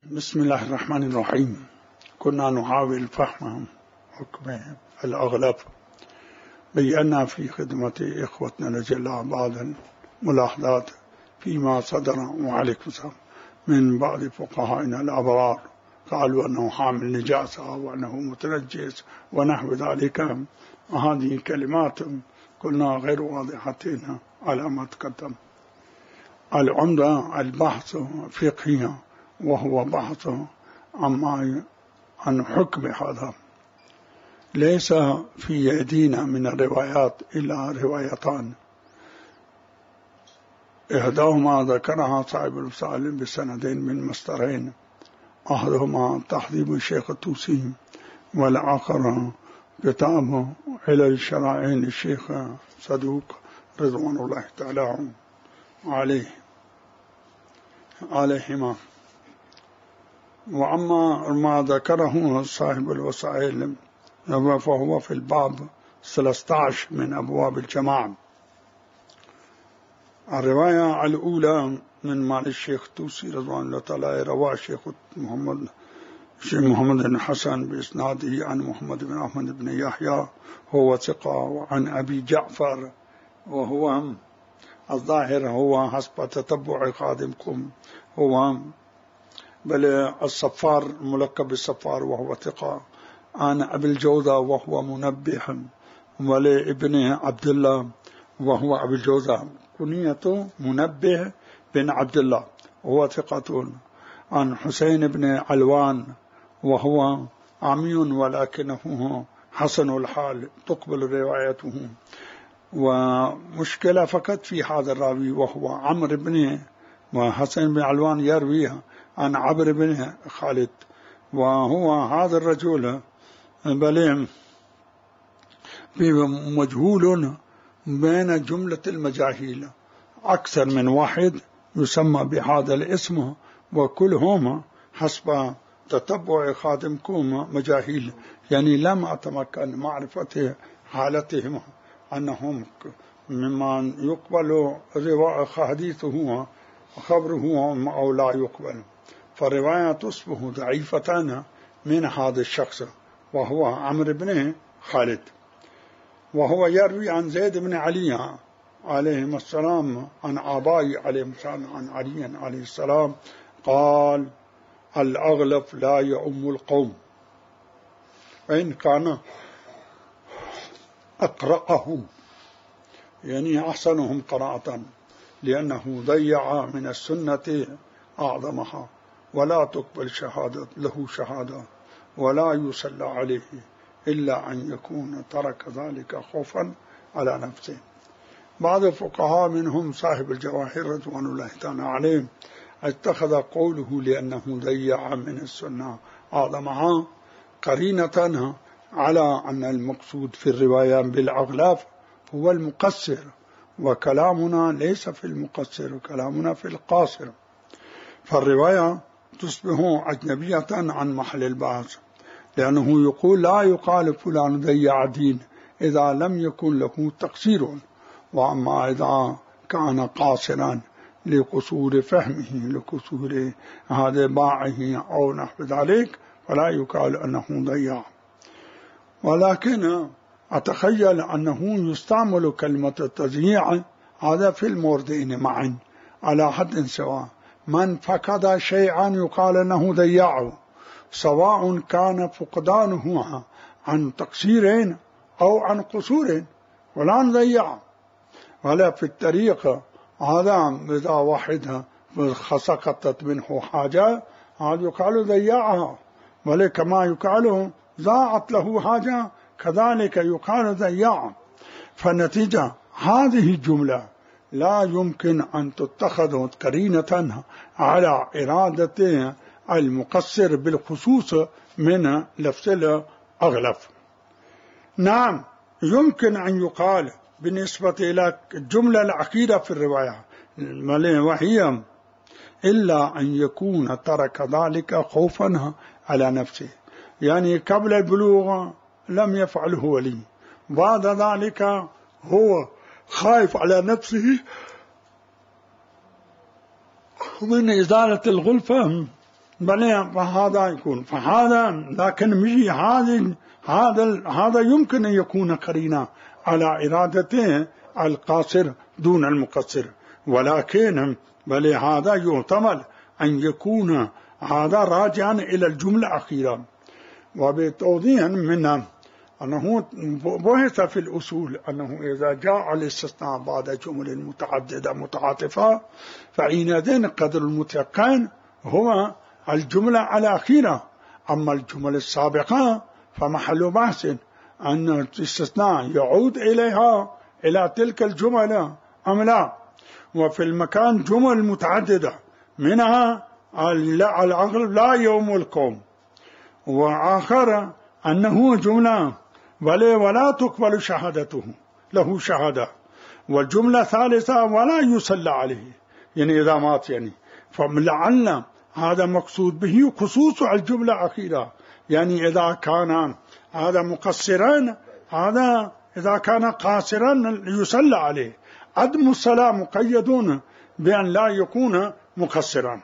بسم الله الرحمن الرحيم. كنا نحاول فهم حكم الأغلب، بينا في خدمة إخوتنا الأجلاء بعض الملاحظات فيما صدر وعليكم السلام من بعض فقهائنا الأبرار، قالوا أنه حامل نجاسة وأنه متنجس ونحو ذلك. هذه كلمات قلنا غير واضحة على ما تقدم. العمدة البحث فقهي، وهو بحث عن حكم هذا. ليس في يدينا من الروايات إلا روايتان، إحداهما ذكرها صاحب الوسائل بسندين من مصدرين، أحدهما تحذيب الشيخ الطوسي، والآخر كتاب علل الشرائع للشيخ صدوق رضوان الله تعالى عليهما. وأما ما ذكره صاحب الوسائل فهو في الباب 13 من أبواب الجماعة. الرواية الأولى من مال الشيخ الطوسي رضوان الله تعالى، رواه الشيخ محمد بن حسن بإسناده عن محمد بن أحمد بن يحيى، هو ثقة، وعن أبي جعفر، وهو الظاهر هو حسب تتبع خادمكم هو بل الصفار، ملقب بالصفار، وهو ثقة، عن أبي الجوزة وهو منبه، ولابن عبد الله وهو أبي الجوزة كنيته منبه بن عبد الله وهو ثقة، عن حسين بن علوان وهو عمي ولكنه حسن الحال تقبل روايته. ومشكلة فقط في هذا الراوي وهو عمرو بن وحسين بن علوان يرويها عن عمرو بن خالد، وهو هذا الرجل بل مجهول بين جملة المجاهيل، أكثر من واحد يسمى بهذا الاسم، وكلهم حسب تتبع خادمكم مجاهيل، يعني لم أتمكن معرفة حالتهم أنهم ممن يقبل حديثه خبره أو لا يقبل. فالرواية تصبح ضعيفة من هذا الشخص وهو عمرو بن خالد، وهو يروي عن زيد بن علي عليهم السلام عن آبائي عليهم السلام عن علي عليه السلام قال: الأغلب لا يؤم القوم، وإن كان أقرأهم يعني أحسنهم قراءة، لأنه ضيع من السنة أعظمها، ولا تقبل له شهادة ولا يصلى عليه إلا أن يكون ترك ذلك خوفا على نفسه. بعض الفقهاء منهم صاحب الجواهر رضوان الله تعالى عليه اتخذ قوله لأنه ضيع من السنة أعظمها قرينة على أن المقصود في الرواية بالأغلاف هو المقصر، وكلامنا ليس في المقصر، كلامنا في القاصر. فالرواية تصبح أجنبية عن محل البحث، لأنه يقول لا يقال فلان ضيع دين إذا لم يكن له تقصير، وأما إذا كان قاصرا لقصور فهمه لقصور هذا باعه أو نحو ذلك فلا يقال أنه ضيع. ولكن أتخيل أنه يستعمل كلمة التضييع هذا في الموردين معا على حد سواء. من فقد شيئا يقال أنه ضيعه، سواء كان فقدانه عن تقصير أو عن قصور، ولا ضيع. ولا في الطريق هذا إذا واحد سقطت منه حاجة هذا يقال ضيعها، ولكما يقال ضاعت له حاجة كذلك يقال ضيع. فالنتيجة هذه الجملة لا يمكن أن تتخذ قرينة على إرادة المقصر بالخصوص من لفظ الأغلب. نعم يمكن أن يقال بالنسبة إلى الجملة الأخيرة في الرواية وهي إلا أن يكون ترك ذلك خوفا على نفسه، يعني قبل البلوغ لم يفعله ولي، بعد ذلك هو خايف على نفسه من إزالة الغلفة بل فهذا يكون فهذا، لكن مجي هذا يمكن أن يكون قرينا على إرادته القاصر دون المقصر، ولكن بل هذا يحتمل أن يكون هذا راجعا إلى الجملة أخيرا. وبتوضيح منا أنه بحث في الأصول أنه إذا جاء الاستثناء بعد جمل متعددة متعاطفة فحينئذ قدر المتيقن هو الجملة الأخيرة، أما الجمل السابقة فمحل بحث أن الاستثناء يعود إليها إلى تلك الجملة أم لا. وفي المكان جمل متعددة منها الأغلب لا يوم القوم، وآخر أنه جملة ولا تقبل شهادته له شهادة، والجملة ثالثة ولا يصلى عليه يعني إذا مات يعني. فلعل هذا مقصود به خصوص الجملة الأخيرة، يعني إذا كان هذا مقصرا، هذا إذا كان قاصرا يصلى عليه. عدم الصلاة مقيدون بأن لا يكون مقصرا.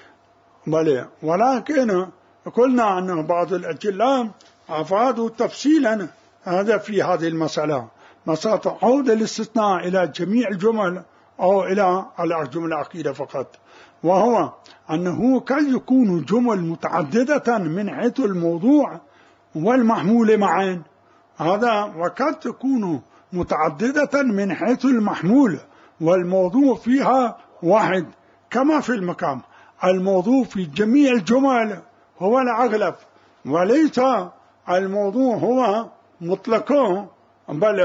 بل ولكن قلنا أن بعض الأجلاء أفادوا تفصيلا هذا في هذه المسألة، مسألة عودة الاستثناء إلى جميع الجمل أو إلى الجملة الأخيرة فقط، وهو أنه قد يكون جمل متعددة من حيث الموضوع والمحمول معا، هذا وقد تكون متعددة من حيث المحمول والموضوع فيها واحد، كما في المقام الموضوع في جميع الجمل هو الأغلب، وليس الموضوع هو مطلقه بل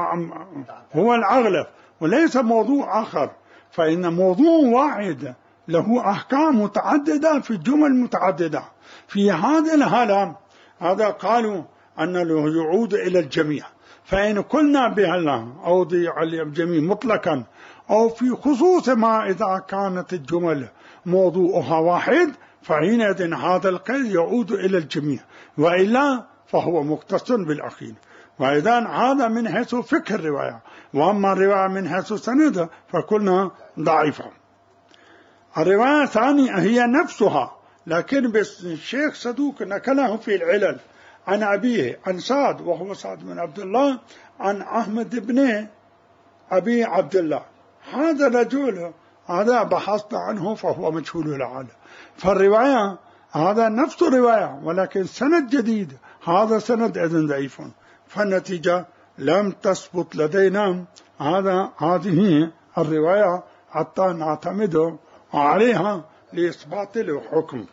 هو الأغلب وليس موضوع آخر. فإن موضوع واحد له أحكام متعددة في جمل متعددة. في هذه الحالة هذا قالوا أن له يعود إلى الجميع. فإن قلنا بهذا أو الجميع مطلقا أو في خصوص ما إذا كانت الجمل موضوعها واحد فحينئذ هذا القيد يعود إلى الجميع، وإلا فهو مختص بالأخير. وإذا هذا من حيث فكر الرواية، وأما الرواية من حيث سند فقلنا ضعيفة. الرواية الثانية هي نفسها، لكن بس الشيخ صدوق نقله في العلل عن أبيه عن سعد وهو سعد بن عبد الله عن أحمد بن أبي عبد الله. هذا الرجل هذا بحثت عنه فهو مجهول الحال. فالرواية هذا نفس الرواية ولكن سند جديد، هذا سند إذن ضعيف، فالنتيجة لم تثبت لدينا هذه الرواية حتى نعتمد عليها لإثبات الحكم.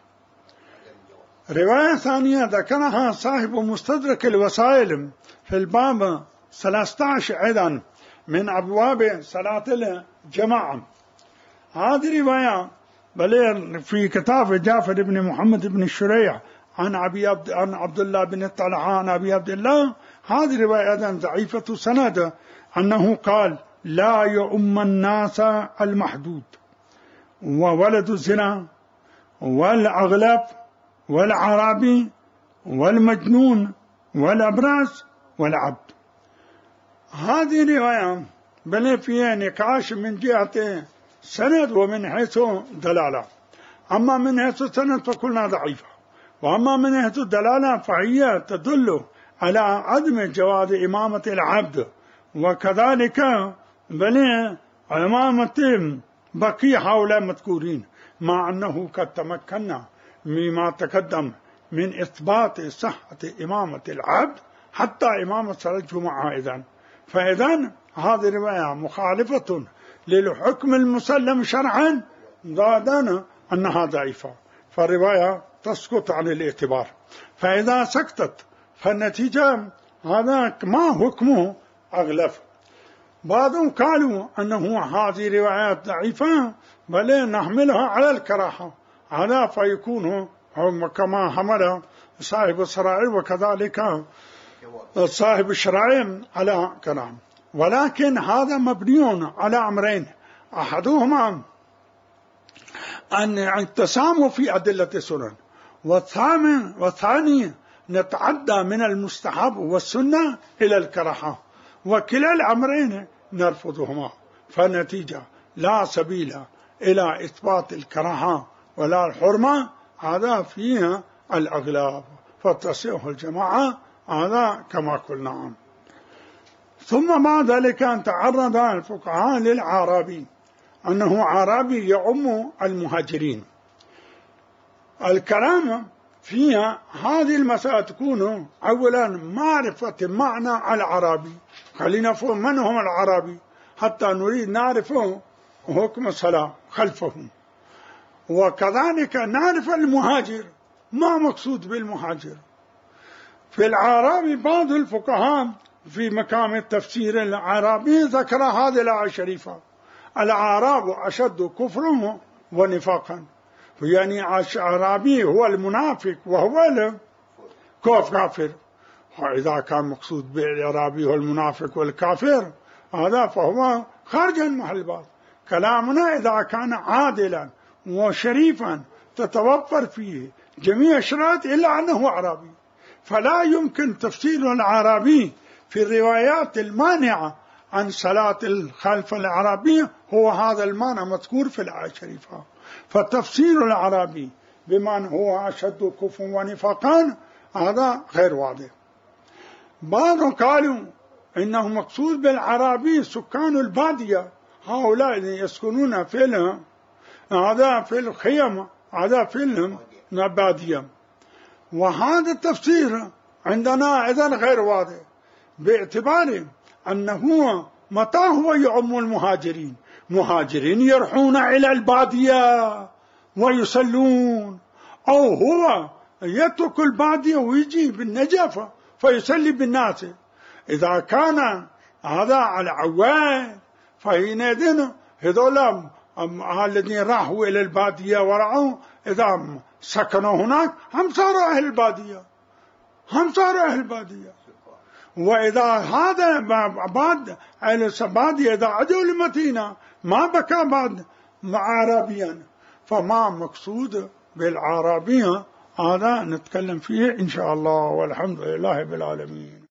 رواية ثانية ذكرها صاحب مستدرك الوسائل في الباب 13 أيضا من أبواب صلاة الجماعة. هذه رواية بل في كتاب جعفر بن محمد بن الشريح عن عبد الله بن طلحة عن أبي عبد الله. هذه رواية أيضا ضعيفة سند، أنه قال لا يؤم الناس المحدود وولد الزنا والأغلب والعربي والمجنون والأبرص والعبد. هذه رواية بل فيها نقاش من جهة سند ومن حيث دلالة. أما من حيث سند فقلنا ضعيفة، وأما من حيث دلالة فهي تدل على عدم جواز إمامة العبد، وكذلك بل إمامة بقي هؤلاء مذكورين، مع أنه قد تمكنا مما تقدم من إثبات صحة إمامة العبد حتى إمامة صلاة الجمعة. إذن فإذن هذه الرواية مخالفة للحكم المسلم شرعا، ضادنا أنها ضعيفة، فالرواية تسقط عن الاعتبار. فإذا سقطت فالنتيجة هذا ما حكمه أغلب. بعضهم قالوا أنه هذه روايات ضعيفة بل نحملها على الكراهة، هذا فيكون كما حمل صاحب الشرائع وكذلك صاحب الشرائع على كلام. ولكن هذا مبني على أمرين، أحدهما أن التسامح في أدلة السنن، والثاني نتعدى من المستحب والسنة إلى الكراهة، وكلا الأمرين نرفضهما. فالنتيجة لا سبيل إلى إثبات الكراهة ولا الحرمة هذا فيها الأغلاب، فتصح الجماعة هذا كما قلنا. ثم بعد ذلك أن تعرض الفقهاء للعربي، أنه عربي يعم المهاجرين. الكلام فيها هذه المسألة تكون أولا معرفة معنى العربي، خلينا نفهم من هم العربي حتى نريد نعرف حكم الصلاة خلفهم، وكذلك نعرف المهاجر، ما مقصود بالمهاجر. في العربي بعض الفقهاء في مقام التفسير العربي ذكر هذه الآية الشريفة: الأعراب أشد كفرا ونفاقا، يعني الأعرابي هو المنافق وهو الكافر. وإذا كان مقصود بالأعرابي هو المنافق والكافر هذا فهو خارج محل الباب. كلامنا إذا كان عادلا وشريفا تتوفر فيه جميع الشرائط إلا أنه أعرابي، فلا يمكن تفسير العربي في الروايات المانعة عن صلاة الخلف العربي هو هذا المعنى مذكور في الآية الشريفة. فتفسير العربي بمن هو أشد كفرا ونفاقا هذا غير واضح. بعضهم قالوا إنه مقصود بالعربي سكان البادية، هؤلاء يسكنون في هذا في الخيم، هذا في البادية. وهذا التفسير عندنا إذن غير واضح، باعتبار أنه متى هو يعم المهاجرين؟ مهاجرين يرحون إلى البادية ويصلون، أو هو يترك البادية ويجي بالنجفة فيصلي بالناس. إذا كان هذا على عوان فحينئذ هذول الذين راحوا إلى البادية ورعوا إذا سكنوا هناك هم صاروا أهل البادية، هم صاروا أهل البادية. وإذا هذا بعد أهل البادية إذا عدوا لمدينة ما بكى بعد عربيا، فما مقصود بالعربية هذا نتكلم فيه إن شاء الله، والحمد لله بالعالمين.